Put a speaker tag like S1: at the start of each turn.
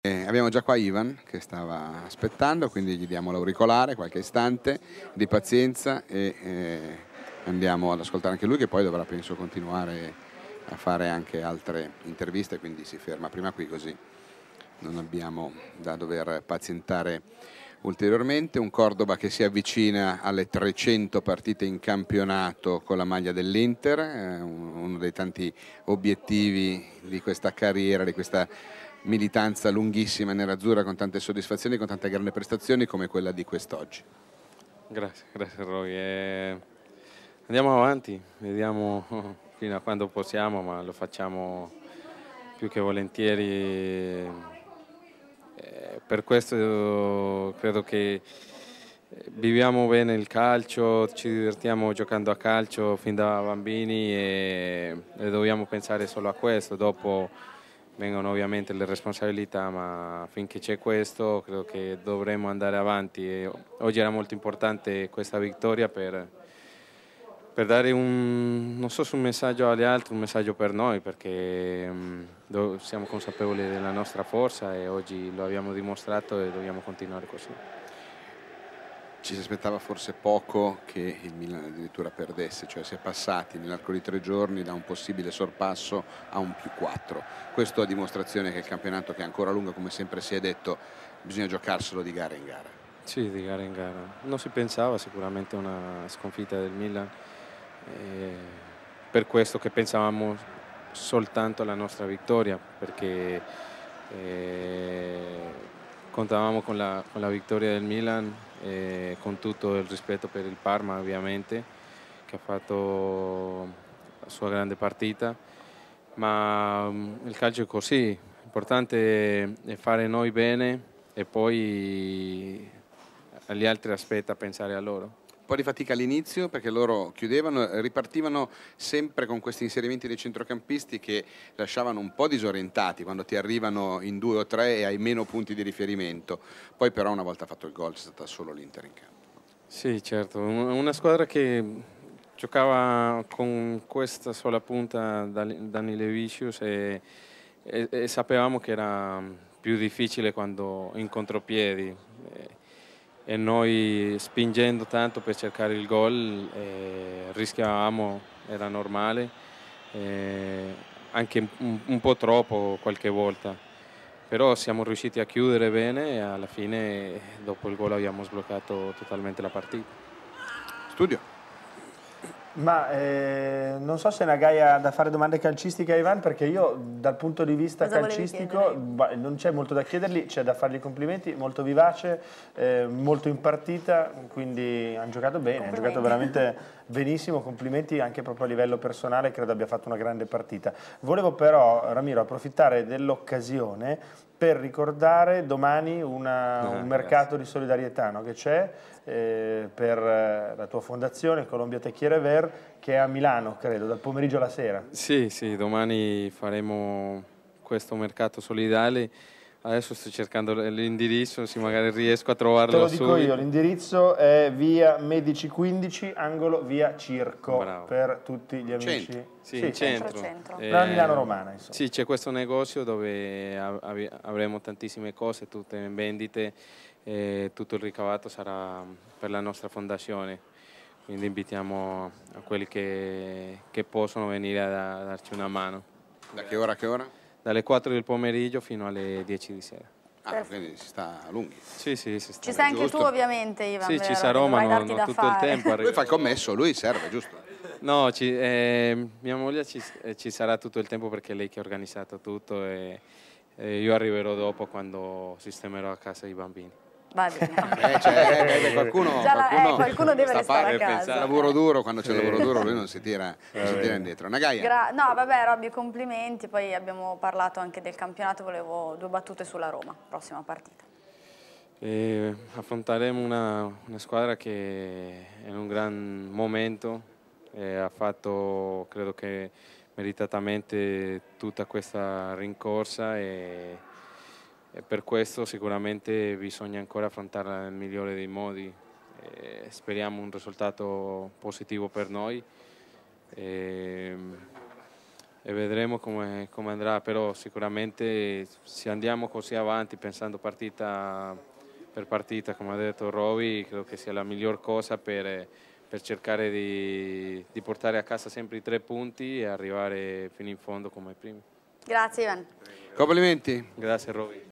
S1: Abbiamo già qua Ivan che stava aspettando, quindi gli diamo l'auricolare, qualche istante di pazienza e andiamo ad ascoltare anche lui, che poi dovrà, penso, continuare a fare anche altre interviste, quindi si ferma prima qui, così non abbiamo da dover pazientare ulteriormente. Un Cordoba che si avvicina alle 300 partite in campionato con la maglia dell'Inter, uno dei tanti obiettivi di questa carriera, di questa militanza lunghissima nerazzurra, con tante soddisfazioni, con tante grandi prestazioni come quella di quest'oggi.
S2: Grazie Roy. Andiamo avanti, vediamo fino a quando possiamo, ma lo facciamo più che volentieri. Per questo credo che viviamo bene il calcio, ci divertiamo giocando a calcio fin da bambini e dobbiamo pensare solo a questo. Dopo vengono ovviamente le responsabilità, ma finché c'è questo credo che dovremo andare avanti. E oggi era molto importante questa vittoria per dare non so se un messaggio agli altri, un messaggio per noi, perché siamo consapevoli della nostra forza e oggi lo abbiamo dimostrato e dobbiamo continuare così.
S1: Ci si aspettava forse poco che il Milan addirittura perdesse, cioè si è passati nell'arco di 3 giorni da un possibile sorpasso a un +4. Questo a dimostrazione che il campionato, che è ancora lungo, come sempre si è detto, bisogna giocarselo di gara in gara.
S2: Sì, di gara in gara. Non si pensava sicuramente a una sconfitta del Milan, per questo che pensavamo soltanto alla nostra vittoria, perché contavamo con la vittoria del Milan, con tutto il rispetto per il Parma ovviamente, che ha fatto la sua grande partita, ma il calcio è così, l'importante è fare noi bene e poi agli altri aspetta pensare a loro.
S1: Un po' di fatica all'inizio perché loro chiudevano, ripartivano sempre con questi inserimenti dei centrocampisti che lasciavano un po' disorientati quando ti arrivano in 2 o 3 e hai meno punti di riferimento. Poi però una volta fatto il gol c'è stata solo l'Inter in campo.
S2: Sì, certo, una squadra che giocava con questa sola punta, Danilevicius, e sapevamo che era più difficile quando in contropiedi. E noi spingendo tanto per cercare il gol rischiavamo, era normale, anche un po' troppo qualche volta, però siamo riusciti a chiudere bene e alla fine dopo il gol abbiamo sbloccato totalmente la partita.
S1: Studio.
S3: Ma non so se Nagai ha da fare domande calcistiche a Ivan, perché io dal punto di vista calcistico non c'è molto da chiedergli, c'è da fargli complimenti, molto vivace, molto in partita, quindi hanno giocato bene, hanno giocato veramente benissimo, complimenti anche proprio a livello personale, credo abbia fatto una grande partita. Volevo però, Ramiro, approfittare dell'occasione per ricordare domani un mercato di solidarietà, no, che c'è per la tua fondazione, Colombia Te Quiere Ver, che è a Milano, credo, dal pomeriggio alla sera.
S2: Sì, domani faremo questo mercato solidale. Adesso sto cercando l'indirizzo, se magari riesco a trovarlo.
S3: Te lo dico io, l'indirizzo è via Medici 15, angolo via Circo. Bravo. Per tutti gli amici.
S1: Centro.
S2: Sì, in centro.
S3: Da Milano Romana, insomma.
S2: Sì, c'è questo negozio dove avremo tantissime cose, tutte in vendite, e tutto il ricavato sarà per la nostra fondazione. Quindi invitiamo a quelli che possono venire a darci una mano.
S1: Da che ora a che ora?
S2: Dalle 4 del pomeriggio fino alle 10 di sera.
S1: Ah, quindi si sta a lunghi.
S2: Sì, si sta.
S4: Ci sei anche tu ovviamente, Ivan.
S2: Sì, ci sarò, ma non tutto il tempo.
S1: Lui fa il commesso, lui serve, giusto?
S2: No, mia moglie ci sarà tutto il tempo perché è lei che ha organizzato tutto e io arriverò dopo quando sistemerò a casa i bambini.
S4: Va bene.
S1: Qualcuno
S4: deve restare a casa.
S1: Lavoro duro, quando c'è lavoro duro lui non si tira indietro. Nagaia.
S4: No, vabbè, Robby, complimenti. Poi abbiamo parlato anche del campionato, volevo 2 battute sulla Roma, prossima partita.
S2: Affronteremo una squadra che è in un gran momento, ha fatto, credo che meritatamente, tutta questa rincorsa e per questo sicuramente bisogna ancora affrontarla nel migliore dei modi. Speriamo un risultato positivo per noi. e vedremo come andrà, però sicuramente se andiamo così avanti pensando partita per partita, come ha detto Roby, credo che sia la miglior cosa per cercare di portare a casa sempre i 3 punti e arrivare fino in fondo come primi.
S4: Grazie Ivan.
S1: Complimenti.
S2: Grazie Roby.